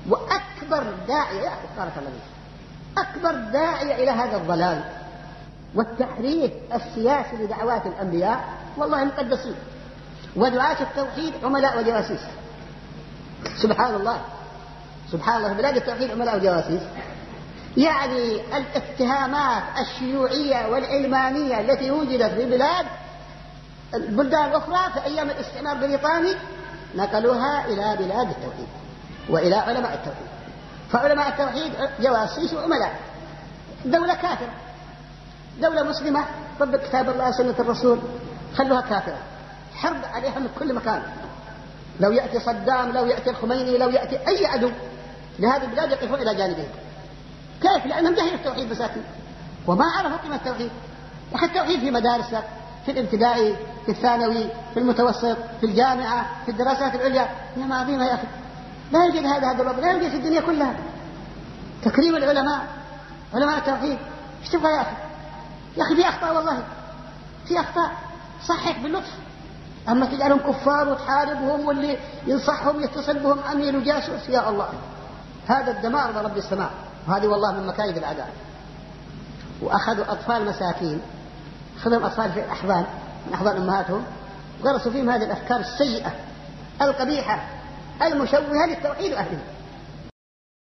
وأكبر داعية بارك الله فيك أكبر داعية إلى هذا الضلال والتحريف السياسي لدعوات الأنبياء والله مقدسين، ودعاة التوحيد عملاء وجواسيس. سبحان الله سبحان الله، بلاد التوحيد عملاء وجواسيس. يعني الاتهامات الشيوعية والعلمانية التي وجدت في البلدان الأخرى في أيام الاستعمار البريطاني نقلوها إلى بلاد التوحيد وإلى علماء التوحيد. فعلماء التوحيد جواسيس وعملاء. دولة كافرة، دولة مسلمة طبق كتاب الله سنة الرسول، خلوها كافرة، حرب عليها من كل مكان. لو يأتي صدام، لو يأتي الخميني، لو يأتي أي عدو لهذه البلاد يقفون إلى جانبهم. كيف؟ لأنهم جهلوا التوحيد مساكين وما عرفوا قيمة التوحيد. أخي التوحيد في مدارسك، في الابتدائي، في الثانوي، في المتوسط، في الجامعة، في الدراسات العليا، نعمة عظيمة يا أخي. لا يوجد هذا الوضع، لا يوجد في الدنيا كلها. تكريم العلماء، علماء التوحيد، ايش تبغى يا أخي؟ يا أخي في أخطاء، والله في أخطاء، صحح باللطف. أما تجعلهم كفار وتحاربهم، واللي ينصحهم يتصل بهم أمير وجاسوس، يا الله هذا الدمار برب السماء. وهذه والله من مكايد الأعداء. وأخذوا أطفال مساكين، أخذهم أطفال في الأحضان من أحضان أمهاتهم، غرسوا فيهم هذه الأفكار السيئة القبيحة المشوهة للتوحيد وأهله.